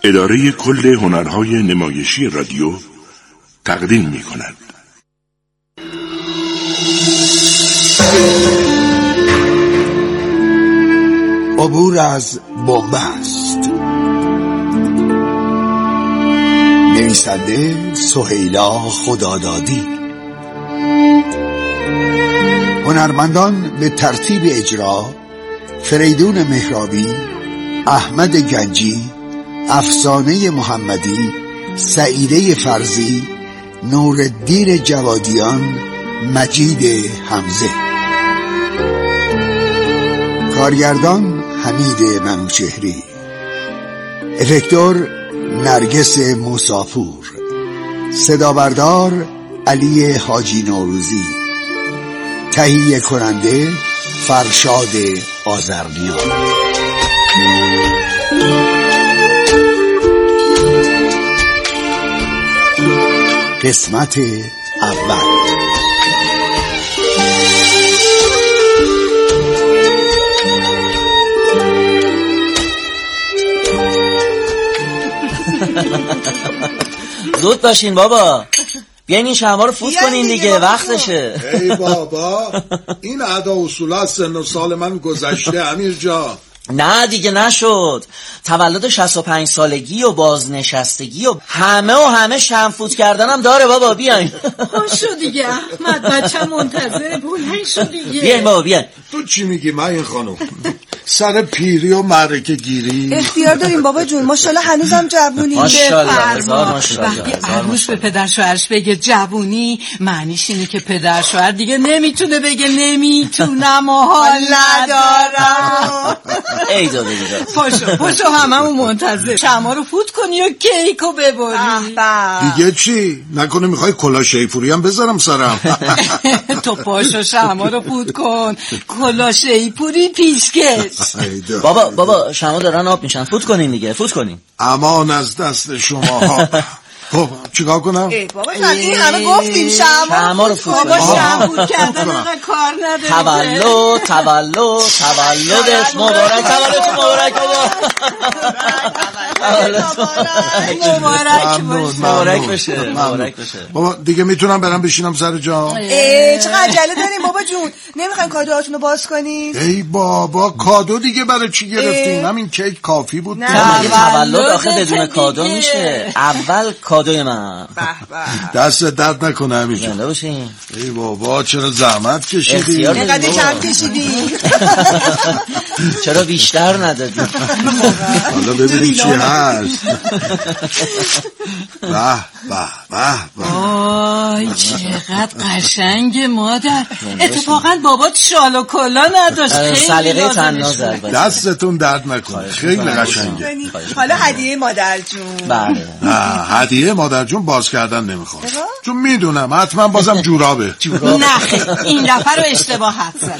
اداره کل هنرهای نمایشی رادیو تقدیم می کند. عبور از بنبست. نویسنده سهیلا خدادادی. هنرمندان به ترتیب اجرا: فریدون مهرابی، احمد گنجی، افسانه محمدی، سعیده فرزی، نورالدین جوادیان، مجید حمزه. کارگردان حمید منوچهری. افکتور نرگس موساپور. صدابردار علی حاجی نوروزی. تهیه کننده فرشاد آذرنیا. قسمت اول. زود باشین بابا، بیاین این شمع رو فوت کنین دیگه، وقتشه. ای بابا، این عدا اصولا سن و سال من گذشته امیر جان. نه دیگه نشد. تولد 65 سالگی و بازنشستگی و همه شمع فوت کردنم داره بابا. بیاین. خوش شو دیگه احمد، بچه منتظر بلند شو دیگه. بیاین بابا بیاین. تو چی میگی این خانم؟ سر پیری و معرکه گیری اختیار داریم بابا جون. ماشاءالله هنوزم جوونی. ماشاءالله. وقتی عروس به پدر شوهرش بگه جوونی، معنیش اینه که پدر شوهر دیگه نمیتونه بگه نمیتونم و حال ندارم. ای داده دیگه. پاشو هممون منتظر. شمع رو فوت کنی و کیکو ببری. دیگه چی؟ نکنه میخوای کلاه شیپوری هم بذارم سرم؟ تو پاشو شمع رو فوت کن. کلاه شیپوری پیشکش. بابا شما دارن آب میشن، فوت کنین دیگه، فوت کنین. امان از دست شما. خب چیکار کنم؟ بابا جان این همه گفتیم شمع رو فوت بابا کنین. شمع فوت کردن اینقدر کار نداره. تولدت مبارک. تولدت مبارک بابا. مبارک بشه. بابا دیگه میتونم برم بشینم سر جا؟ چقدر عجله داریم بابا جون؟ نمیخواین کادوهاتونو باز کنید؟ ای بابا کادو دیگه برای چی گرفتین؟ همین کیک کافی بود. نه تولد آخه بدون کادو میشه. اول کادوی من. دست درد نکنه همیشه. زنده باشین. ای بابا چرا زحمت کشیدی؟ اینقدر کم کشیدی؟ چرا بیشتر ندادی؟ حالا ببینیم چی هست. به آی چقدر قشنگ مادر. اتفاقا بابات شال و کلا نداشت. سلیقه تناز. دستتون درد نکنه، خیلی قشنگه. حالا هدیه مادر جون. بله. نه هدیه مادر جون باز کردن نمیخوام، چون میدونم حتما بازم جورابه. نه این دفعه رو اشتباه حد زد.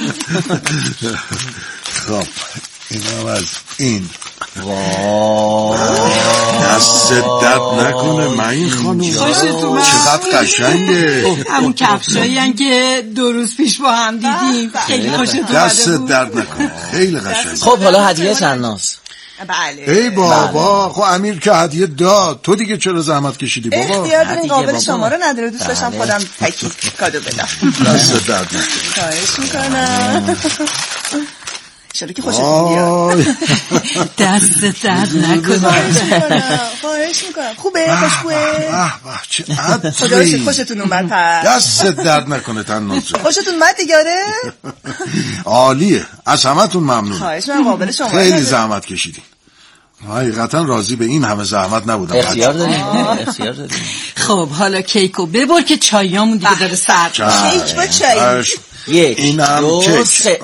خب اینم از این. وای دست درد نکنه من خانوم، چقدر قشنگه. همون کفشایی هن که 2 روز پیش با هم دیدیم. خیلی خوشت اومده بود. دست درد نکنه، خیلی قشنگه. خب حالا هدیه تناس. بله. ای بابا خب امیر که هدیه داد، تو دیگه چرا زحمت کشیدی بابا؟ اختیار دارین، قابل شما رو نداره. دوست داشتم خودم تکی کادو بدم. دست درد نکنه. خواهش میکنم. شده که خوشتون بیاد. دست درد نکنه. خواهش میکنم. خوبه؟ خوشبوه؟ چه عطری. خوشتون اومد پس. دست درد نکنه تنازه. خوشتون اومد دیگه؟ عالیه، از همتون ممنون. خواهش من قابل شما. خیلی زحمت کشیدین. حقیقتا راضی به این همه زحمت نبودم. اختیار داریم. خب حالا کیکو ببر که چایامون دیگه داره سرد. کیک با چای. اینم کیک.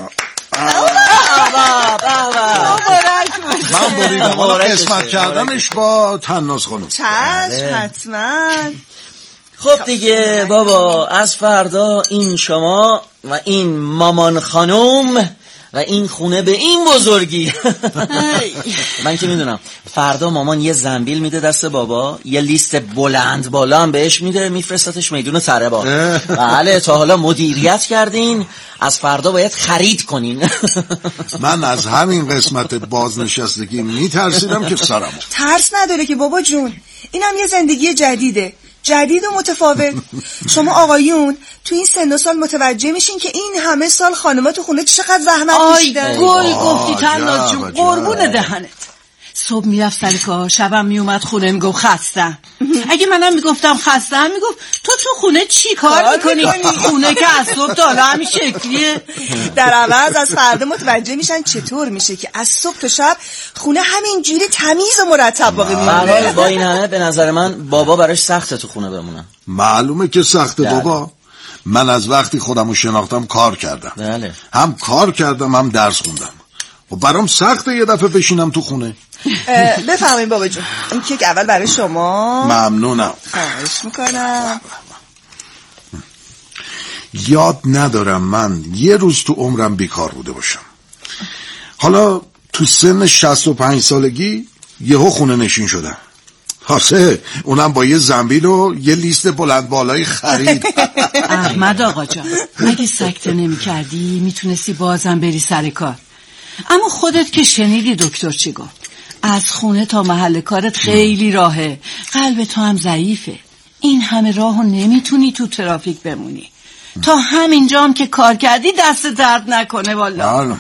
من بریدم. حالا قسمت کردنش با تناز خانم. چشم حتما. خب دیگه بابا، از فردا این شما و این مامان خانم و این خونه به این بزرگی. من که میدونم فردا مامان یه زنبیل میده دست بابا، یه لیست بلند بالا هم بهش میده، میفرستتش میدون سربار. بله تا حالا مدیریت کردین، از فردا باید خرید کنین. من از همین قسمت بازنشستگی میترسیدم که سرم. ترس نداره که بابا جون، اینم یه زندگی جدیده، جدید و متفاوت. شما آقایون تو این سن و سال متوجه میشین که این همه سال خانم‌ها تو خونه چقدر زحمت کشیدن. گل گفتی تناز جون، قربون دهنت. صبح میرفت سر کار، شبم میومد خونه میگفت خستم. اگه منم میگفتم خستم میگفت تو خونه چی کار میکنی؟ خونه که از صبح تا حالا همین شکلیه. در عوض از فردا متوجه میشن چطور میشه که از صبح تا شب خونه همین جوری تمیز و مرتب باقی میمونه. با این همه به نظر من بابا براش سخته تو خونه بمونه. معلومه که سخته بابا. من از وقتی خودمو شناختم کار کردم. بله. هم کار کردم هم درس خوندم. و برام سخته یه دفعه بشینم تو خونه. بفهمین بابا جون، این کیک اول برای شما. ممنونم. خواهش میکنم. یاد ندارم من یه روز تو عمرم بیکار بوده باشم. حالا تو سن 65 سالگی یهو خونه نشین شدم. حاسه اونم با یه زنبیل و یه لیست بلند بالای خرید. احمد آقا جان، اگه سکته نمی کردی میتونستی بازم بری سر کار. اما خودت که شنیدی دکتر چی گفت، از خونه تا محل کارت خیلی راهه، قلب تو هم ضعیفه، این همه راهو نمیتونی تو ترافیک بمونی. تا همینجا هم که کار کردی دست درد نکنه والا.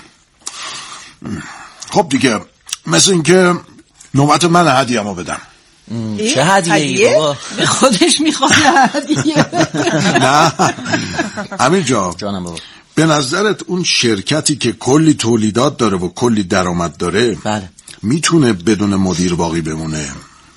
خب دیگه مثل این که نوبت من هدیه‌مو بدم. چه هدیه‌ای بابا؟ به خودش میخواد هدیه. نه امیر جانم بابا، به نظرت اون شرکتی که کلی تولیدات داره و کلی درآمد داره بله، میتونه بدون مدیر باقی بمونه؟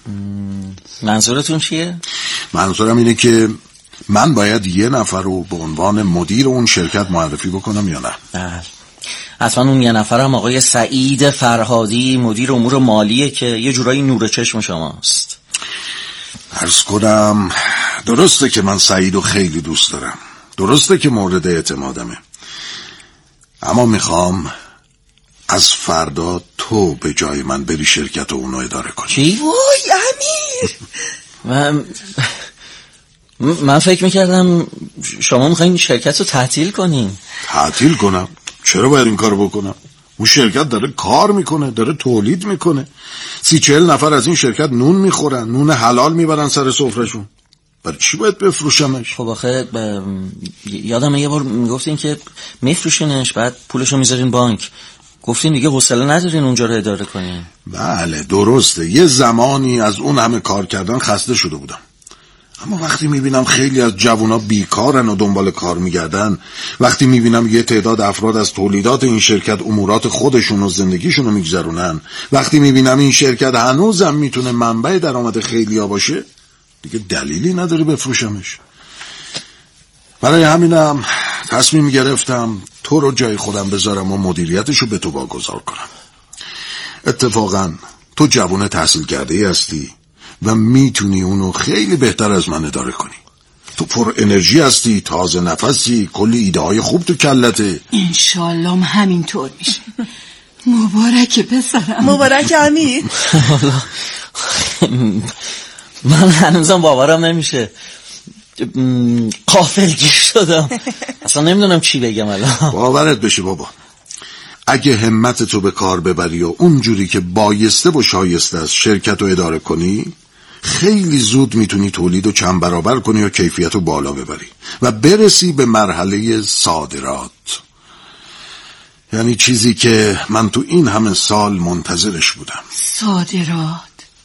منظورتون چیه؟ منظورم اینه که من باید یه نفر رو به عنوان مدیر اون شرکت معرفی بکنم یا نه؟ بله، اصلا اون یه نفرم آقای سعید فرهادی، مدیر امور مالیه که یه جورایی نور چشم شماست. عرض کنم درسته که من سعیدو خیلی دوست دارم، درسته که مورد اعتمادمه، اما میخوام از فردا تو به جای من بری شرکت اونو اداره کنی. چی؟ وای امیر، من فکر میکردم شما میخواین شرکت رو تعطیل کنین. تعطیل کنم؟ چرا باید این کارو بکنم؟ اون شرکت داره کار میکنه، داره تولید میکنه، 30-40 نفر از این شرکت نون میخورن، نون حلال میبرن سر سفرهشون. برای چی باید بفروشمش؟ خب آخه یادم یه بار میگفتین که میفروشینش بعد پولشو میذارین بانک، گفتین دیگه حوصله ندارین اونجا رو اداره کنین. بله درسته، یه زمانی از اون همه کار کردن خسته شده بودم، اما وقتی میبینم خیلی از جوونا بیکارن و دنبال کار میگردن، وقتی میبینم یه تعداد افراد از تولیدات این شرکت امورات خودشون و زندگیشون رو میگذرونن، وقتی میبینم این شرکت هنوزم میتونه منبع درآمد خیلیا باشه، دیگه دلیلی نداره بفروشمش. برای همینم تصمیم گرفتم تو رو جای خودم بذارم و مدیریتشو به تو واگذار کنم. اتفاقا تو جوان تحصیل کرده هستی و میتونی اونو خیلی بهتر از من اداره کنی. تو پر انرژی هستی، تازه نفسی، کلی ایده های خوب تو کلته. انشالله همینطور میشه. مبارک پسرم. مبارک امیر. من هنوزم باورم نمیشه، غافلگیر شدم، اصلا نمیدونم چی بگم الان. باورت بشه بابا، اگه همت تو به کار ببری و اونجوری که بایسته و شایسته از شرکت رو اداره کنی، خیلی زود میتونی تولید رو چند برابر کنی و کیفیت رو بالا ببری و برسی به مرحله صادرات. یعنی چیزی که من تو این همه سال منتظرش بودم. صادرات؟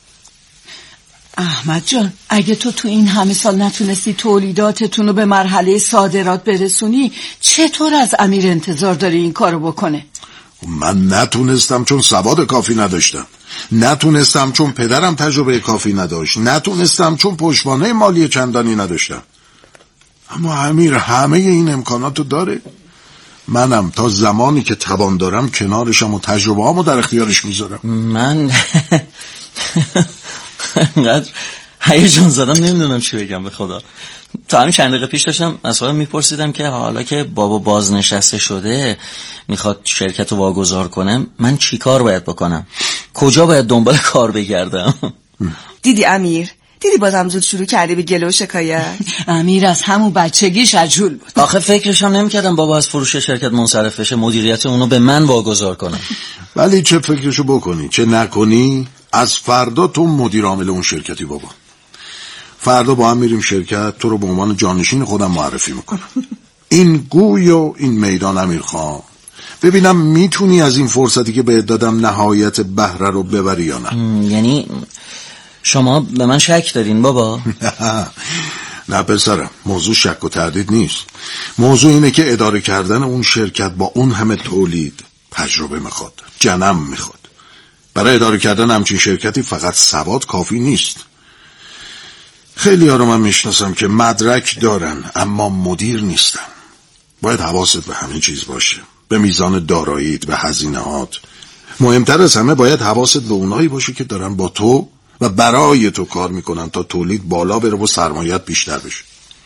احمد جان، اگه تو این همه سال نتونستی تولیداتتون رو به مرحله صادرات برسونی، چطور از امیر انتظار داری این کارو بکنه؟ من نتونستم چون سواد کافی نداشتم، نتونستم چون پدرم تجربه کافی نداشت، نتونستم چون پشتوانه مالی چندانی نداشتم. اما امیر همه این امکاناتو داره. منم تا زمانی که توان دارم کنارشم و تجربه هامو در اختیارش میذارم. من انقدر هیجان زدم نمیدونم چی بگم به خدا. تا همین چند دقیقه پیش داشتم از خودم میپرسیدم که حالا که بابا بازنشسته شده میخواد شرکت رو واگذار کنم، من چی کار باید بکنم؟ کجا باید دنبال کار بگردم؟ دیدی امیر؟ دیدی بازم زود شروع کردی به گله و شکایت؟ امیر از همون بچگیش عجول بود. آخه فکرشم نمیکردم بابا از فروش شرکت منصرف بشه، مدیریت اونو به من واگذار کنم. ولی چه فکرشو بکنی چه نکنی، از فردا تو مدیر عامل اون شرکتی بابا. فردا با هم میریم شرکت، تو رو به عنوان جانشین خودم معرفی میکنم. این گوی و این میدان امیر خان، ببینم میتونی از این فرصتی که بهت دادم نهایت بهره رو ببری یا نه. یعنی شما به من شک دارین بابا؟ نه پسرم، موضوع شک و تردید نیست. موضوع اینه که اداره کردن اون شرکت با اون همه تولید تجربه میخواد، جنم میخواد. برای اداره کردن همچین شرکتی فقط سواد کافی نیست. خیلی ها رو من میشناسم که مدرک دارن اما مدیر نیستن. باید حواست به همه چیز باشه، به میزان داراییت، به هزینه‌هات. مهمتر از همه باید حواست به اونایی باشه که دارن با تو و برای تو کار میکنن تا تولید بالا بره و سرمایت بیشتر بشه.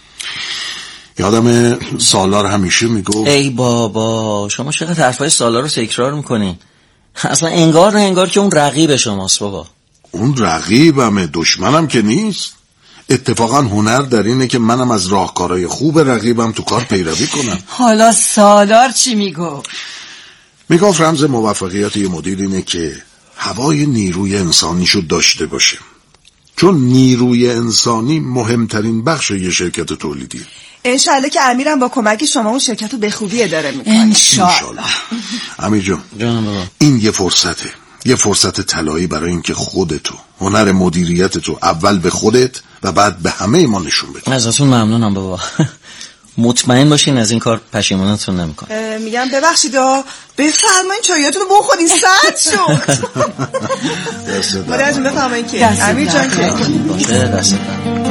یادم سالار همیشه میگفت ای بابا شما چقدر حرفای سالار رو تکرار میکنین؟ اصلا انگار نه انگار که اون رقیب شماست بابا. اون رقیبمه، دشمنم که نیست. اتفاقا هنر در اینه که منم از راهکارهای خوب رقیبم تو کار پیروی کنم. حالا سالار چی میگفت؟ میگفت رمز موفقیت یه مدیر اینه که هوای نیروی انسانیشو داشته باشه، چون نیروی انسانی مهمترین بخش یه شرکت تولیدیه. انشالله که امیرم با کمک شما اون شرکت رو به خوبی اداره میکنه. انشالله. امیر جان بابا، این یه فرصت طلایی برای اینکه خودتو، هنر مدیریتتو اول به خودت و بعد به همه ما نشون بدی. ازتون ممنونم بابا. مطمئن باشین از این کار پشیمونتون نمیکنه. میگم ببخشید بفرمایین چایاتون رو بخورین، سرد شد. مادر جون بفرمایین که امیر جان که باشه دست دارم.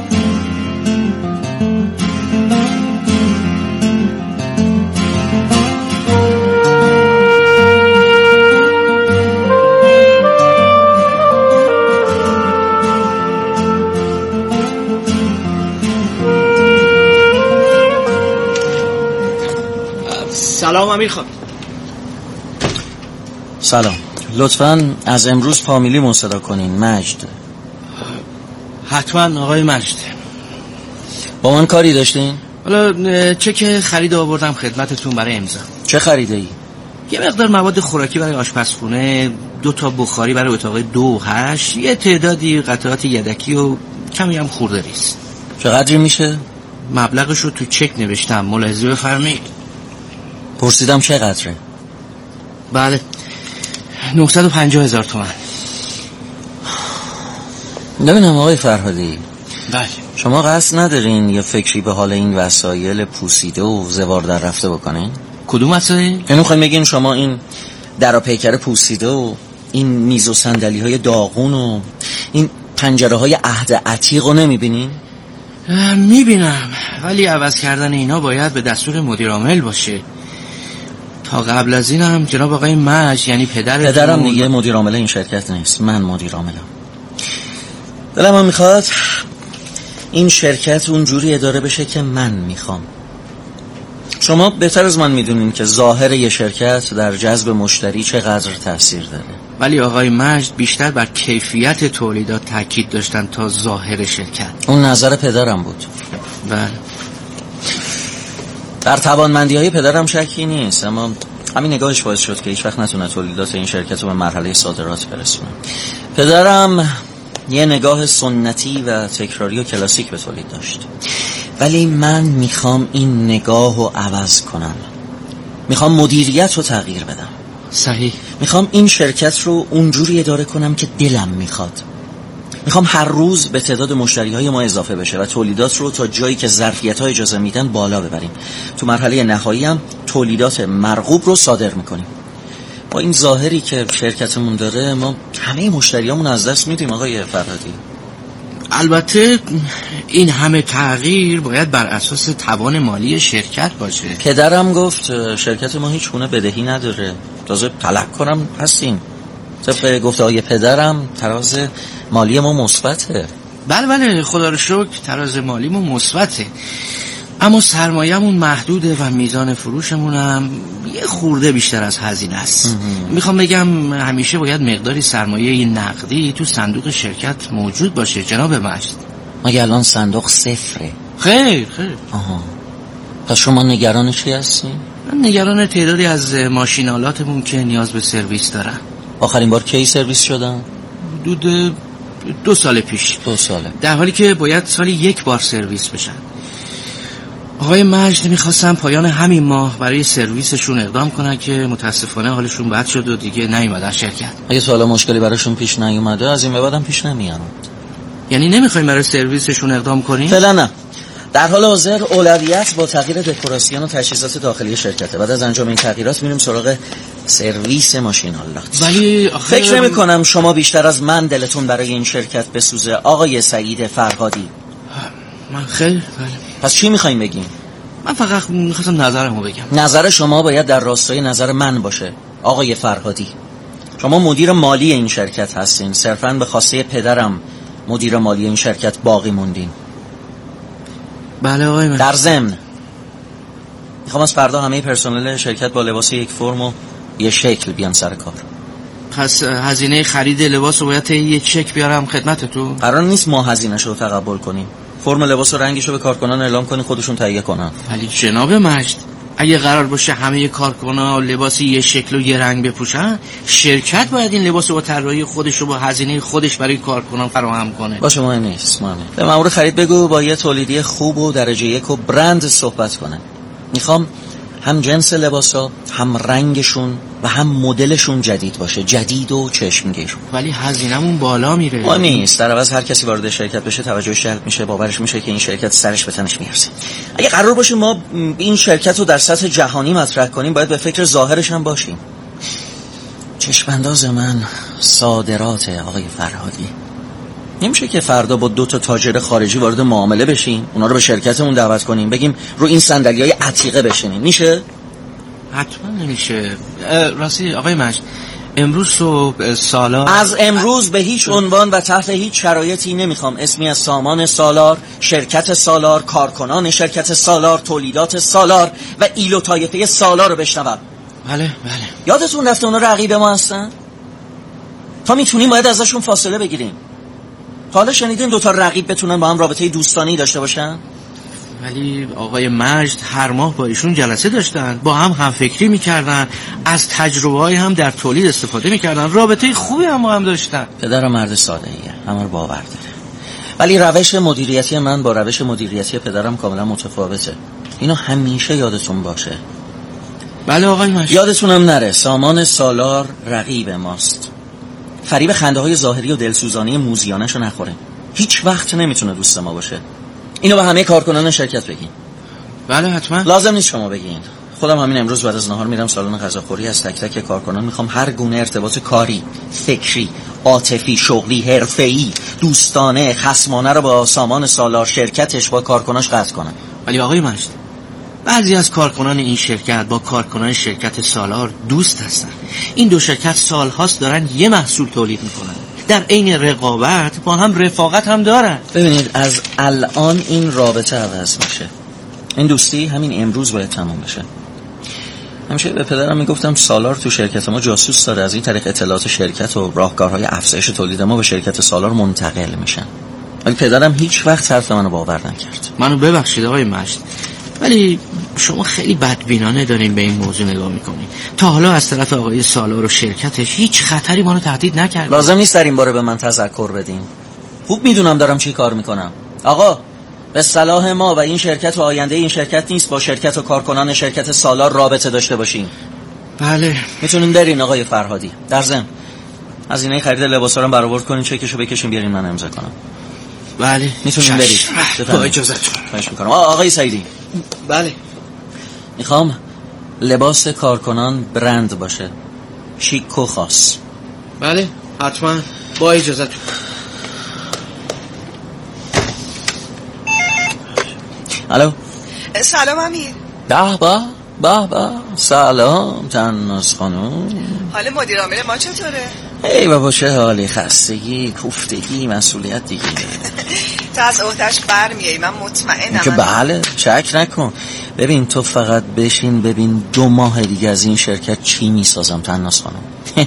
سلام امیر خان. سلام. لطفاً از امروز فامیلی صدا کنین. مجد. حتما آقای مجد. با من کاری داشتین؟ حالا چک خرید آوردم خدمتتون برای امضا. چه خریده ای؟ یه مقدار مواد خوراکی برای آشپزخونه، 2 تا بخاری برای اتاق 2-8، یه تعدادی قطعات یدکی و کمی هم خورده‌ریز. چقدر میشه؟ مبلغش رو تو چک نوشتم، ملاحظه بفرمایید. پرسیدم چقدره؟ بله 950,000 تومان. ببینم آقای فرهادی، بله شما قصد ندارین یه فکری به حال این وسایل پوسیده و زوار در رفته بکنین؟ کدوم وسایل؟ یعنی میخواین بگین شما این در و پیکر پوسیده و این میز و صندلی های داغون و این پنجره های عهد عتیق رو نمیبینین؟ میبینم، ولی عوض کردن اینا باید به دستور مدیر عامل باشه. تا قبل از این هم جناب آقای مجد، یعنی پدرم دیگه مدیر عامل این شرکت نیست، من مدیر عاملم. دلم هم میخواد این شرکت اونجوری اداره بشه که من میخوام. شما بهتر از من میدونین که ظاهر یه شرکت در جذب مشتری چقدر تاثیر داره. ولی آقای مجد بیشتر بر کیفیت تولیدات تاکید داشتن تا ظاهر شرکت. اون نظر پدرم بود. بله. در توانمندی های پدرم شکی نیست، اما همین نگاهش باعث شد که هیچ وقت نتونه تولیدات این شرکت رو به مرحله صادرات برسونه. پدرم یه نگاه سنتی و تکراری و کلاسیک به تولید داشت، ولی من میخوام این نگاه رو عوض کنم. میخوام مدیریت رو تغییر بدم. صحیح. میخوام این شرکت رو اونجوری اداره کنم که دلم میخواد. میخوام هر روز به تعداد مشتریهای ما اضافه بشه و تولیدات رو تا جایی که ظرفیت‌ها اجازه میدن بالا ببریم. تو مرحله نهایی هم تولیدات مرغوب رو صادر میکنیم. با این ظاهری که شرکتمون داره ما همه مشتریامون از دست میدیم آقای فرهادی. البته این همه تغییر باید بر اساس توان مالی شرکت باشه. پدرم گفت شرکت ما هیچ گونه بدهی نداره، تازه طلب کنم هستیم. طبق گفته های پدرم تراز مالی ما مثبته. بله خدا رو شکر تراز مالیمون مثبته، اما سرمایه‌مون محدوده و میزان فروشمون هم یه خورده بیشتر از هزینه است. میخوام بگم همیشه باید مقداری سرمایه نقدی تو صندوق شرکت موجود باشه جناب مجد. مگه الان صندوق صفره؟ خیر. آها. پس شما نگران چی هستین؟ من نگران تعدادی از ماشینالاتمون که نیاز به سرویس دارن. آخرین بار کی سرویس شدن؟ حدود 2 سال پیش. 2 ساله. در حالی که باید سالی 1 بار سرویس بشن. آقای مجد میخواستم پایان همین ماه برای سرویسشون اقدام کنن که متاسفانه حالشون بد شد و دیگه نیومدن شرکت. اگه تا حالا مشکلی براشون پیش نیومده از این به بعدم پیش نمیاد. یعنی نمیخوایم برای سرویسشون اقدام کنیم؟ فعلا نه. در حال حاضر اولویت با تغییر دکوراسیون و تجهیزات داخلی شرکته. بعد از انجام این تغییرات میریم سراغ سرویس ماشین‌آلات. ولی فکر نمی‌کنم شما بیشتر از من دلتون برای این شرکت بسوزه آقای سعید فرهادی. من خیر. پس چی می‌خوایم بگیم؟ من فقط می‌خواستم نظرمو بگم. نظر شما باید در راستای نظر من باشه آقای فرهادی. شما مدیر مالی این شرکت هستین، صرفاً به خواسته پدرم مدیر مالی این شرکت باقی موندین. بله آقای من. در ضمن میخوام از فردا همه پرسنل شرکت با لباس یک فرم و یه شکل بیان سر کار. پس هزینه خرید لباس رو باید یه چک بیارم خدمتتون؟ قرار نیست ما هزینه‌شو رو تقبل کنیم. فرم لباس و رنگشو به کارکنان اعلام کنی خودشون تهیه کنن. ولی جناب مجد اگه قرار باشه همه کارکنان لباسی یه شکل و یه رنگ بپوشن، شرکت باید این لباس رو با طراحی خودش و با هزینه خودش برای کارکنان فراهم کنه. باشه مهم نیست. به مأمور خرید بگو با یه تولیدی خوب و درجه 1 و برند صحبت کنه. میخوام هم جنس لباسا، هم رنگشون و هم مدلشون جدید باشه، جدید و چشمگیر. ولی هزینه‌مون بالا میره. مهم نیست. در عوض هر کسی وارد شرکت بشه توجهش جلب میشه، باورش میشه که این شرکت سرش به تنش میارزه. اگه قرار باشه ما این شرکت رو در سطح جهانی مطرح کنیم باید به فکر ظاهرش هم باشیم. چشم‌انداز من صادرات آقای فرهادی. نمیشه که فردا با 2 تاجر خارجی وارد معامله بشیم، اونا رو به شرکتمون دعوت کنیم بگیم رو این صندلی‌های عتیقه بشینیم. میشه؟ حتما نمیشه. راستی آقای مجد امروز صبح سالار از امروز به هیچ عنوان و تحت هیچ شرایطی نمیخوام اسمی از سامان سالار، شرکت سالار، کارکنان شرکت سالار، تولیدات سالار و ایلو طایفه سالار رو بشنوم. بله. یادتون رفته اونا رقیب ما هستن؟ تا میتونیم باید ازشون فاصله بگیریم. حالا شنیدین 2 تا رقیب بتونن با هم رابطه دوستانه‌ای داشته باشن؟ ولی آقای مجد هر ماه با ایشون جلسه داشتن، با هم فکری میکردن، از تجربه‌های هم در تولید استفاده میکردن، رابطه خوبی هم داشتن. پدرم مرد ساده‌ایه، همه رو باور داره. ولی روش مدیریتی من با روش مدیریتی پدرم کاملا متفاوته. اینو همیشه یادتون باشه. بله آقای مجد. یادتونم نره سامان سالار رقیب ماست. فریب خنده‌های ظاهری و دلسوزانی موزیانشو نخوره. هیچ وقت نمیتونه دوست ما باشه. اینو به همه کارکنان شرکت بگین. بله حتما. لازم نیست شما بگین. خودم همین امروز بعد از نهار میرم سالن غذاخوری، از تک تک کارکنان میخوام هر گونه ارتباط کاری، فکری، عاطفی، شغلی، حرفه‌ای، دوستانه، خصمانه رو با سامان سالار شرکتش با کارکناش قطع کنم. ولی آقای مجد بعضی از کارکنان این شرکت با کارکنان شرکت سالار دوست هستن. این 2 شرکت سالهاست دارن یه محصول تولید میکنن، در عین رقابت با هم رفاقت هم دارن. ببینید از الان این رابطه عوض میشه. این دوستی همین امروز باید تموم بشه. همیشه به پدرم میگفتم سالار تو شرکت ما جاسوس داره، از این طریق اطلاعات شرکت و راهکارهای افزایش تولید ما به شرکت سالار منتقل میشن. ولی پدرم هیچ وقت حرف منو باور نکرد. منو ببخشید آقای مجد، ولی شما خیلی بدبینانه دارین به این موضوع نگاه میکنین. تا حالا از طرف آقای سالار و شرکتش هیچ خطری ما رو تهدید نکرد. لازم نیست در این باره به من تذکر بدین. خوب میدونم دارم چی کار میکنم. آقا به صلاح ما و این شرکت و آینده این شرکت نیست با شرکت و کارکنان شرکت سالار رابطه داشته باشیم. بله میتونیم برین آقای فرهادی. در ضمن هزینه خرید لباسا رو برآورد کنین، چکشو بکشین بیارین من امضا کنم. بله میتونیم برید. با اجازهتون. خواهش میکنم. آقای سعیدی. بله. میخوام لباس کارکنان برند باشه، شیک و خاص. بله حتما با اجازهتون. الو. سلام امیر. به سلام تناس خانم. حال مدیر عامل ما چطوره؟ ای بابا چه حالی، خستگی، کوفتگی، مسئولیت دیگه. تو از عهده‌اش برمیای، من مطمئنم. که بله، شک نکن. ببین تو فقط بشین ببین 2 ماه دیگه از این شرکت چی میسازم تناس خانم.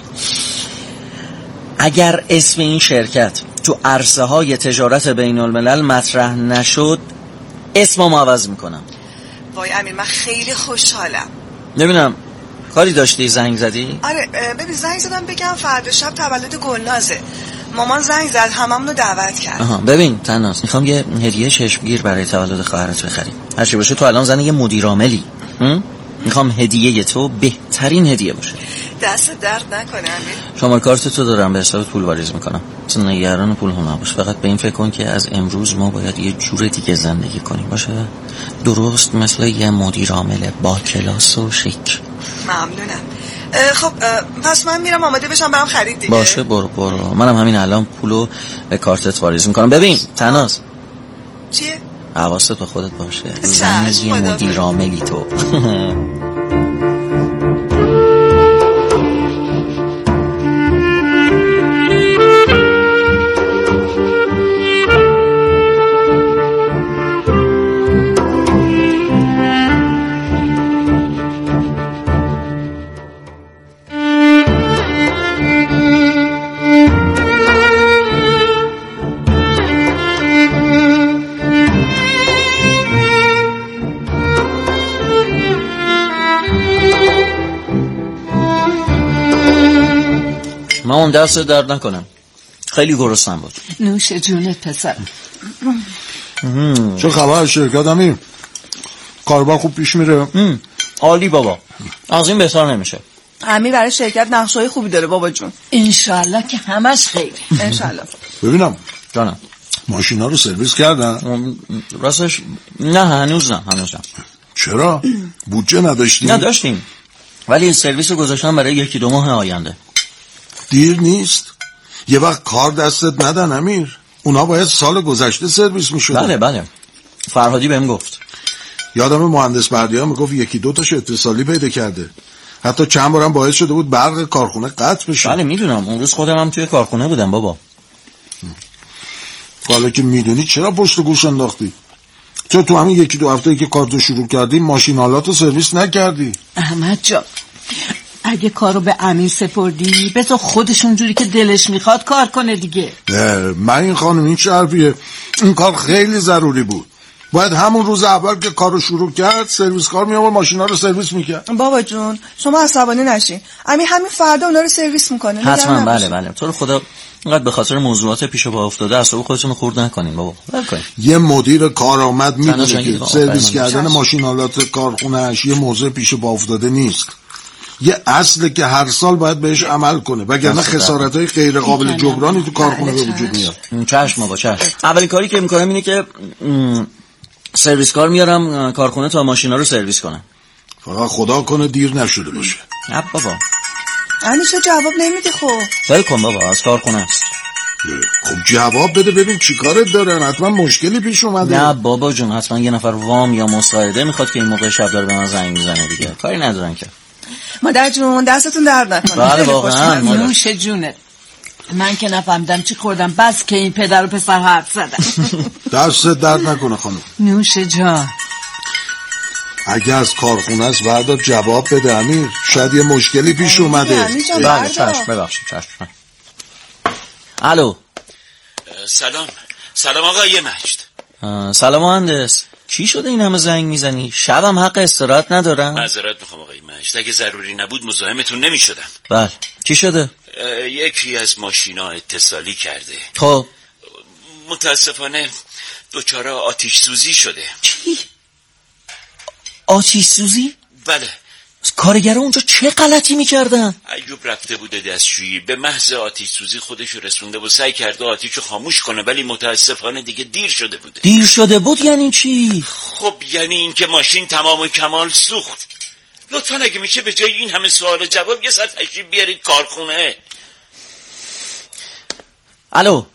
اگر اسم این شرکت تو عرصه های تجارت بین الملل مطرح نشد اسمم عوض میکنم. وای امیر من خیلی خوشحالم. نمیدونم کاری داشتی زنگ زدی؟ آره ببین زنگ زدم بگم فردا شب تولد گلنازه. مامان زنگ زد هممونو دعوت کرد. ببین تناس میخوام یه هدیه چشمگیر برای تولد خواهرت بخریم. هرچی باشه تو الان زن یه مدیر عاملی. میخوام هدیه تو بهترین هدیه باشه. دست درد نکنه امیر. شماره کارت تو دارم، به حساب پول واریز میکنم. اصلا نگران پول هم نباش، فقط به این فکر کن که از امروز ما باید یه جور دیگه زندگی کنیم، باشه؟ درست مثل یه مدیر عامل با کلاس و شیک. ممنونم. خب پس من میرم آماده بشم برام خرید دیگه. باشه برو منم همین الان پولو به کارتت واریز میکنم. ببین تناس چیه؟ حواست به خودت باشه، زن یه مدیر عاملی تو. مامان دست درد نکنم، خیلی گرسنم بود. نوش جونت پسرم. چه خبر شرکت امیر؟ کاربار خوب پیش میره؟ عالی بابا، از این بهتر نمیشه. امیر برای شرکت نقشه‌های خوبی داره بابا جون. انشالله که همش خیره. انشالله. ببینم جانم ماشینا رو سرویس کردن؟ راستش نه هنوز نه. چرا؟ بودجه نداشتیم؟ نداشتیم، ولی سرویس رو گذاشتم برای 1-2 ماه آینده. دیر نیست؟ یه وقت کار دستت ندن امیر. اونا باید سال گذشته سرویس میشدن. بله فرهادی بهم گفت. یادم مهندس بردیا میگفت 1-2 تاش اتصالی پیدا کرده، حتی چند بارم باعث شده بود برق کارخونه قطع بشه. بله میدونم، اون روز خودم هم توی کارخونه بودم بابا. حالا که میدونی چرا پشت گوش انداختی؟ چرا تو همین 1-2 هفته که کارتو شروع کردی ماشینالاتو سرویس نکردی؟ احمد جان اگه کارو به امیر سپردی بذار خودش اونجوری که دلش میخواد کار کنه دیگه. من این خانم این حرفیه، این کار خیلی ضروری بود. باید همون روز اول که کارو شروع کرد سرویس کار میامد ماشینا رو سرویس میکرد. بابا جون شما عصبانی نشین، امیر همین فردا اونا رو سرویس میکنه. حتما بله تو رو خدا اینقدر به خاطر موضوعات پیش پا افتاده اعصاب خودتون رو خورد نکنین بابا. یه مدیر کارآمد میدونه که سرویس کردن ماشینالات کارخونه‌اش یه موضوع پیش پا افتاده نیست، یه اصله که هر سال باید بهش عمل کنه، وگرنه خسارت‌های غیر قابل جبرانی تو کارخونه به وجود میاد. چشم بابا چشم. اولین کاری که میکنم اینه که سرویس کار میارم کارخونه تا ماشینا رو سرویس کنم. فقط خدا کنه دیر نشده باشه. نه بابا. همیشه جواب نمیده. خب ول کن بابا، از کارخونه است. خب جواب بده ببین چی کارت دارن، حتما مشکلی پیش اومده. نه بابا جون، حتما یه نفر وام یا مساعده میخواد که این موقع شب داره به من زنگ میزنه دیگه. کاری ندارن که. مادر جون دستتون درد نکنه. بله واقعا نوش جونت. من که نفهمیدم چی خوردم، بس که این پدر و پسر حرف زدن. دست درد نکنه خانم. نوش جان. اگه از کارخونه است بعد جواب بده امیر، شاید یه مشکلی پیش اومده. بله چشم، ببخشید چشم. الو. سلام آقای مجد. سلام مهندس. چی شده این همه زنگ میزنی؟ شبم حق استراحت ندارم؟ معذرت میخوام آقای مجد، اگه ضروری نبود مزاحمتون نمیشدم. بله چی شده؟ یکی از ماشینا اتصالی کرده. خب متاسفانه دچار آتش سوزی شده. چی؟ آتش سوزی؟ بله. کارگرها اونجا چه غلطی میکردن؟ ایوب رفته بوده دستشویی، به محض آتش سوزی خودشو رسونده و سعی کرده آتیشو خاموش کنه، ولی متاسفانه دیگه دیر شده بوده. دیر شده بود یعنی چی؟ خب یعنی اینکه ماشین تمام و کمال سوخت. لطفا اگه میشه به جای این همه سوال جواب یه ساعت تشریف بیارید کارخونه. الو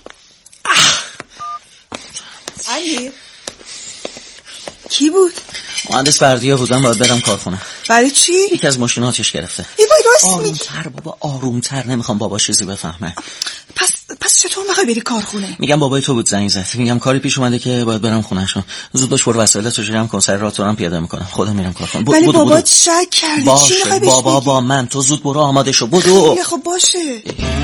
علی کی بود؟ مهندس بردیا بودم، باید برم کارخونه. برای چی؟ یکی از ماشینا آتیش گرفته. وای راست میگی. آرومتر بابا، آرومتر، نمیخوام بابا چیزی بفهمه. پس چطور میخوای بری کارخونه؟ میگم بابای تو بود زنگ زد، میگم کاری پیش اومده که باید برم خونهشون. زود باش برو وسایلتو جمع کن، سر راه تو هم پیاده میکنم، خودم میرم کارخونه. ولی بابات شک کرده. چی میخوای بهش بابا با من، تو زود برو آماده شو، بدو. خب باشه.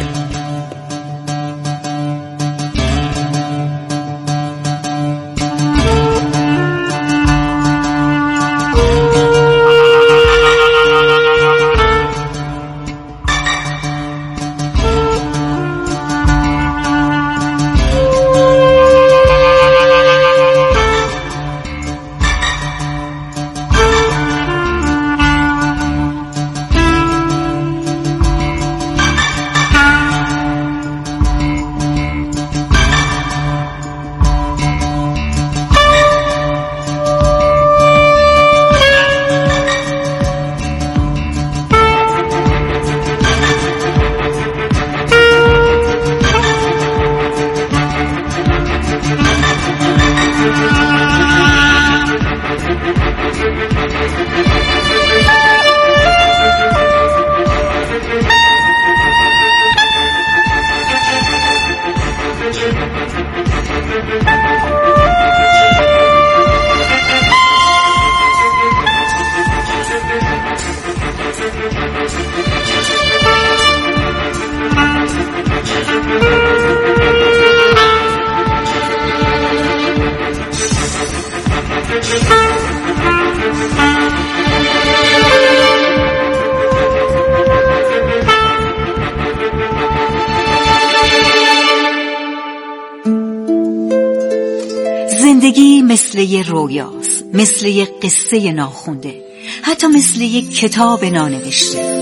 زندگی مثل یه رویاست، مثل یه قصه ناخونده، حتی مثل یه کتاب نانوشته.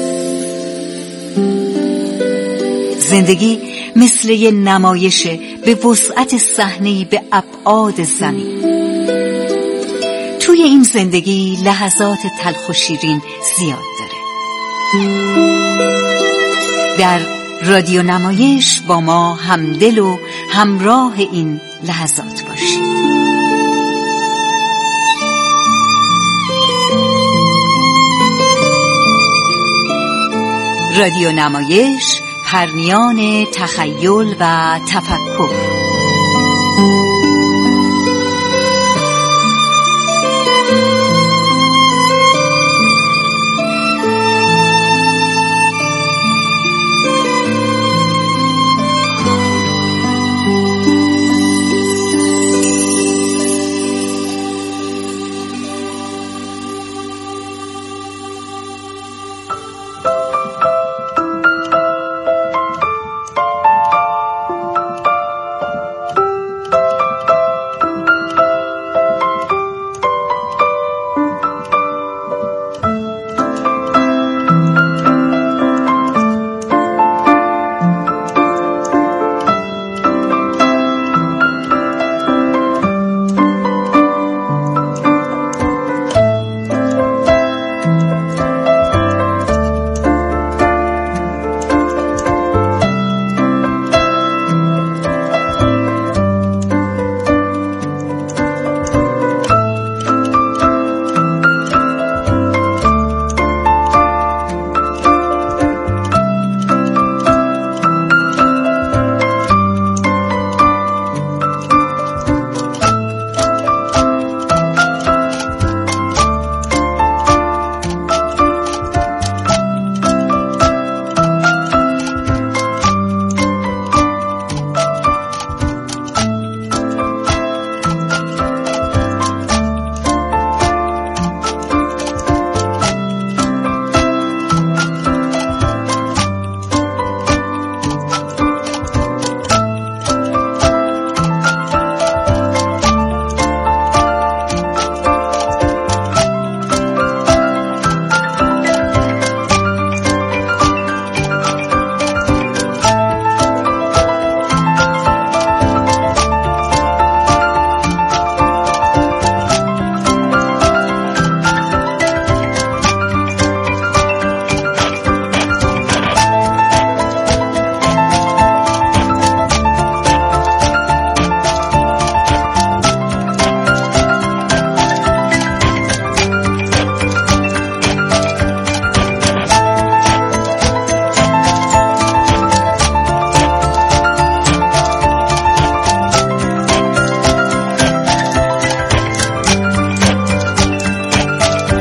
زندگی مثل یه نمایشه به وسعت صحنه‌ای به ابعاد زمین. توی این زندگی لحظات تلخ و شیرین زیاد داره. در رادیو نمایش با ما همدل و همراه این لحظات باشید. رادیو نمایش، پرنیان تخیل و تفکر.